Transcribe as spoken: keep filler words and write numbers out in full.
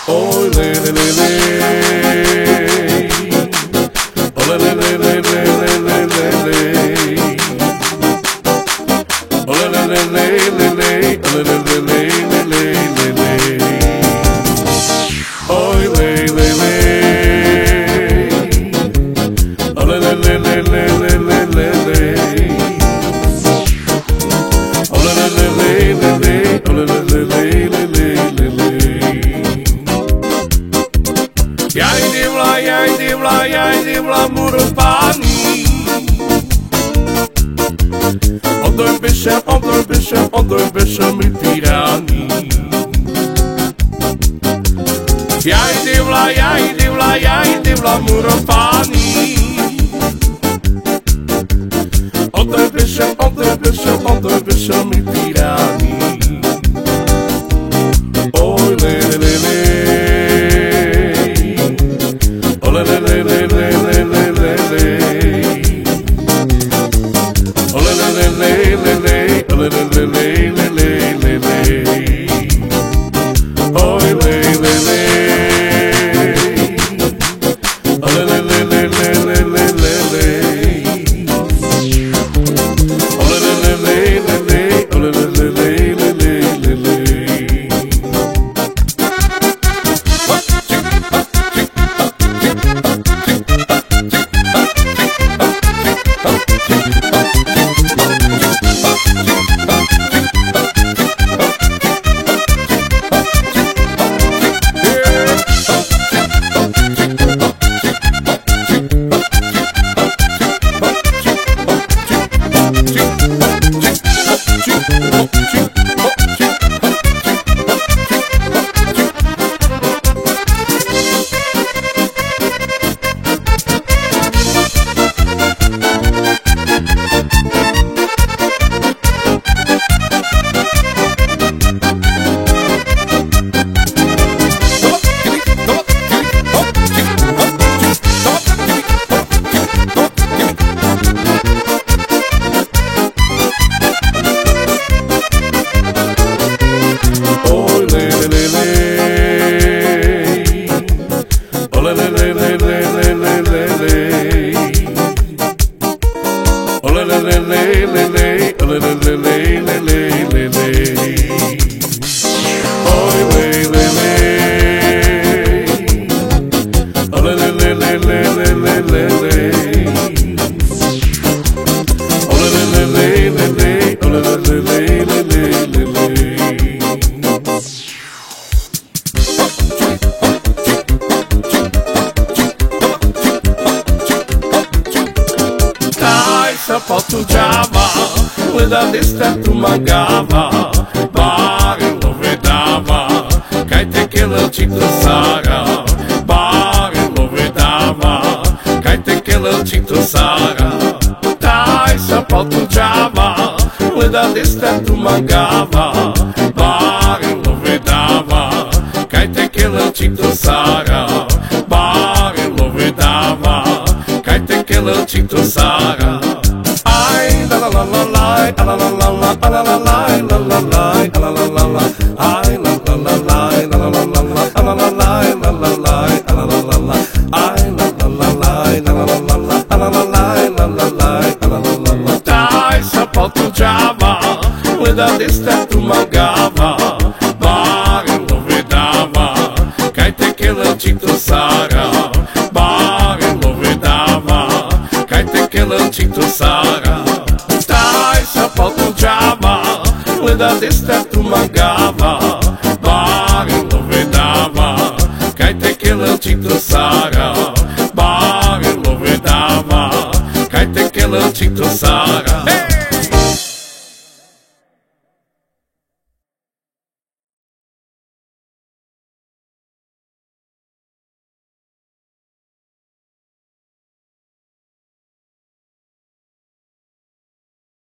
Oi, lê, lê, lê, lê. Oh, lê, lê, lê, lê, lê, lê, lê, lê. Oh, lê, lê, lê, lê, lê, lê. Oh, lê, lê, lê, lê, lê, lê, lê. Oi, lê, lê, lê. Oh, lê, lê, lê, lê, lê, lê, lê, lê. Oh, lê, lê, lê, lê, lê, lê. Oh, lê, lê, lê, lê, lê, lê, lê. Jaj divla, jaj divla, jaj divla murpani. Odoj beshem, odoj beshem, odoj beshem i tirani. Jaj divla, jaj divla, jaj divla murpani. Odoj beshem, odoj beshem, odoj beshem i tirani. Oj le le le le. Oh, le, le, le, le, le, le, le, le, le. Oh, le, le, le, le, le, le. Oh, le, le, le, le, le, le, le, le. Oh, le, le, le, le. Oh, le, le, le, le, le, le, le, le, le. Oh, le, le, le, le, le, le. Oh, le, le, le, le, le, le, le, le. Sapato Java, quella destra tu mancava, pare lo vedava, che te che lo ciclo sarà, pare lo vedava, che te che lo ciclo sarà. Dai sapato Java, quella destra tu mancava, pare lo vedava, che te che lo ciclo sarà, pare lo vedava, che te che lo ciclo sarà. La la la la la, la la la la, la la la la, la la la, la la la la, I la la la la, la la la la, la la la la, la la la, la la la la, I la la la la, la la la la, la la la la, la la la, la la la la. Dai sapato Java, quella destra tu mancava, pare lo vedava, che te che lo ciclo sarà, pare lo vedava, che te che lo ciclo sarà. Sapato Java, quella destra tu mancava.